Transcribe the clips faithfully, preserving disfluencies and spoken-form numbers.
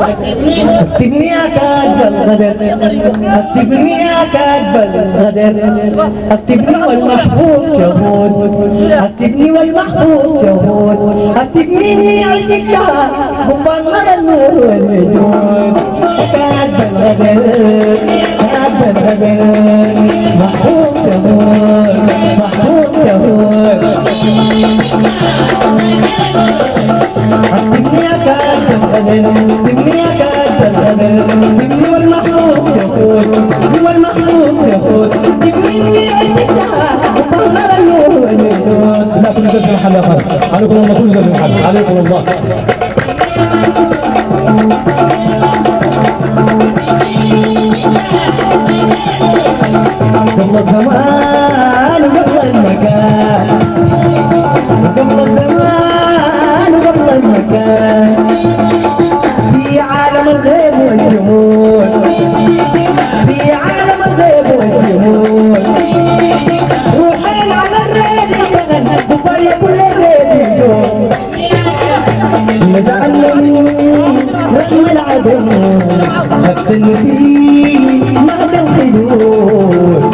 اكتبني يا كاتب الغدر، اكتبني يا كاتب الغدر، اكتبني والمحفوظ شهود، اكتبني والمحفوظ شهود، اكتبني اني عشقتها حبا على النور والنجوم. كاتب الغدر كاتب الغدر محفوظ شهود محفوظ شهود. اكتبني يا كاتب الغدر، اكتبني يا كاتب الغدر، اكتبني والمحفوظ شهود، والمحفوظ شهود، اكتبني اني عشقتها حبا على النور والنجوم. لا كل زي المحل يا خالد، عليكم الله كل زي المحل، عليكم الله. قبل الزمان وقبل المكان، قبل الزمان وقبل المكان، في عالم الغيب والجمود، في عالم الغيب والجمود، روحين على الريد يشتغل وفريق كل الريد يجوم. نتعلم رحم العدم نقتل فيه مهد الخيول.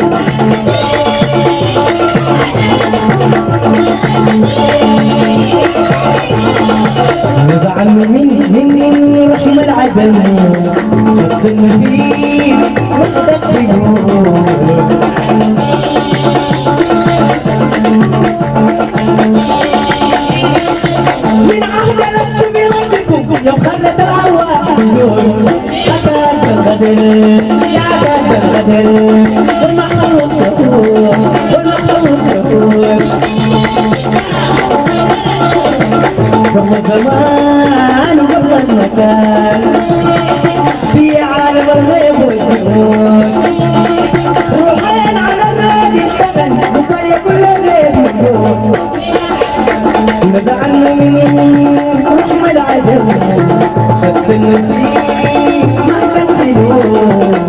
نزعل من من رحم العدم نقتل فيه مهد الخيول. من عهد لست بربكم يوم خلت الارواح النور. يا كاتب الغدر يا كاتب الغدر والمحفوظ شهود والمحفوظ شهود. قبل الزمان وقبل المكان، في عالم الغيب والجمود، روحين على الريد يشتغل وفريق كل الريد يجوم. نزعل من رحم العدم شتن فيه مهد الخيول.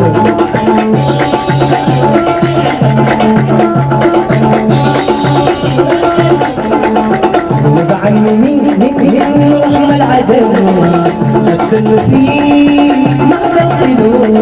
نزعل من رحم العدم شتن فيه مهد الخيول.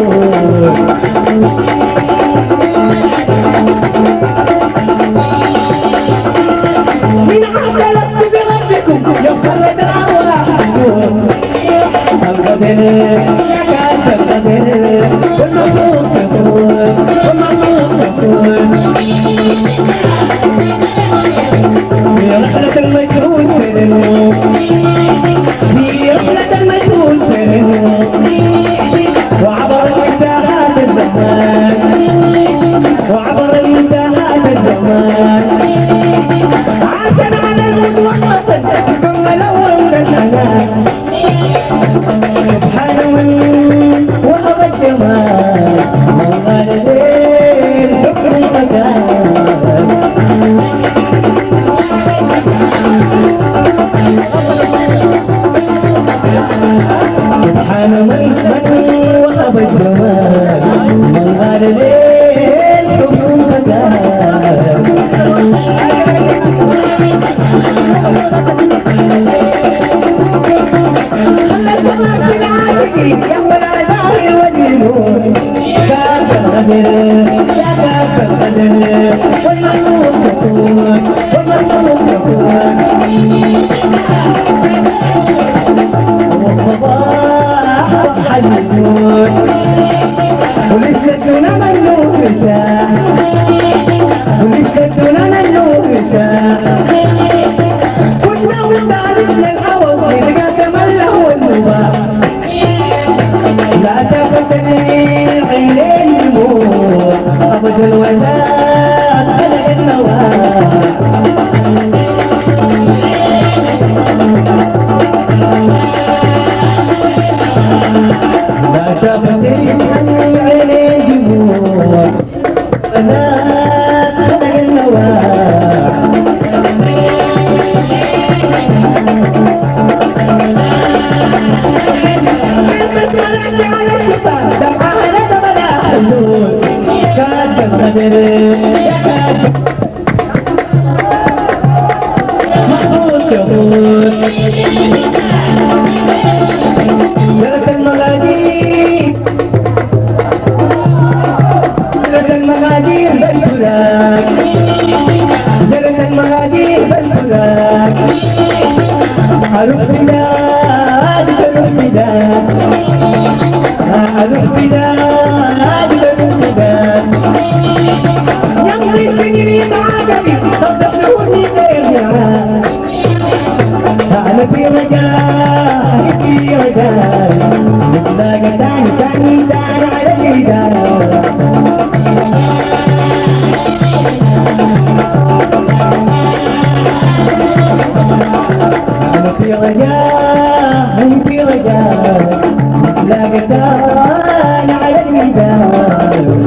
من عهد لست بربكم يوم خلت الارواح النور. الغدر يا كاتب الغدر والمحفوظ شهود والمحفوظ شهود. في رحلة المجهول سرنوا، في رحلة المجهول سرنوا، وعبر المنتهات الزمان، وعبر المنتهات الزمان. عاشنا على الموت وحصل ثم الاول للحنان. سبحان من وهب الجمال من قال ليل شكر المكان. سبحان من وهب الجمال من قال ليل شكر المكان. يوم العذاب والجنون. كاف الغدر يا كاف الغدر والمحفوظ شهود والمحفوظ شهود. والصباح ضحى الوجود ولسه دون النور شاع، ولسه دون النور شاع. كنا وتعرفنا الهوى ونلقى كمان له النباح. لا شافتني عينين الموت ابدا ولا خلق النواه. لا شافتني عينين الموت ولا خلق النواه. الغدر يا كاتب محفوظ شهود. جلس المنظر أروح بلاد أروح بلاد أروح بلاد أروح بلاد يمضي السنين عجبي صدقوني غير أنا في رجاء في رجاء نتلاقى تاني تاني تاني على الجدار أنا في رجاء أنا في رجاء نتلاقى تاني على الجدار